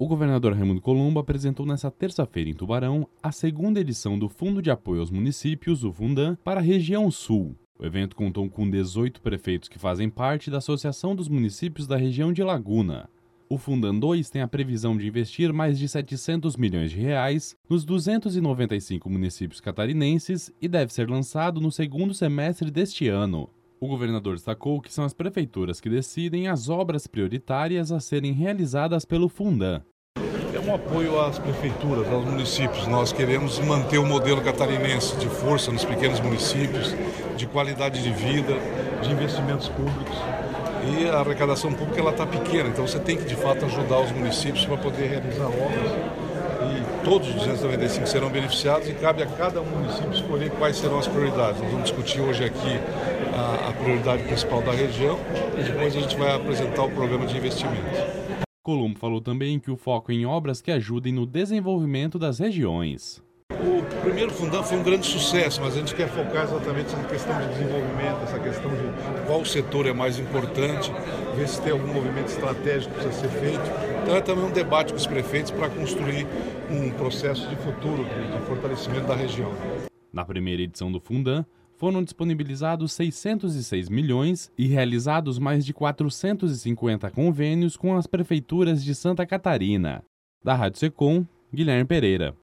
O governador Raimundo Colombo apresentou nesta terça-feira em Tubarão a segunda edição do Fundo de Apoio aos Municípios, o Fundam, para a região sul. O evento contou com 18 prefeitos que fazem parte da Associação dos Municípios da região de Laguna. O Fundam 2 tem a previsão de investir mais de 700 milhões de reais nos 295 municípios catarinenses e deve ser lançado no segundo semestre deste ano. O governador destacou que são as prefeituras que decidem as obras prioritárias a serem realizadas pelo Fundam. É um apoio às prefeituras, aos municípios. Nós queremos manter o modelo catarinense de força nos pequenos municípios, de qualidade de vida, de investimentos públicos. E a arrecadação pública está pequena, então você tem que de fato ajudar os municípios para poder realizar obras. E todos os 295 serão beneficiados e cabe a cada município escolher quais serão as prioridades. Nós vamos discutir hoje aqui a prioridade principal da região e depois a gente vai apresentar o programa de investimento. Colombo falou também que o foco é em obras que ajudem no desenvolvimento das regiões. O primeiro Fundam foi um grande sucesso, mas a gente quer focar exatamente nessa questão de desenvolvimento, essa questão de qual setor é mais importante, ver se tem algum movimento estratégico que precisa ser feito. Então é também um debate com os prefeitos para construir um processo de futuro, de fortalecimento da região. Na primeira edição do Fundam, foram disponibilizados 606 milhões e realizados mais de 450 convênios com as prefeituras de Santa Catarina. Da Rádio Secom, Guilherme Pereira.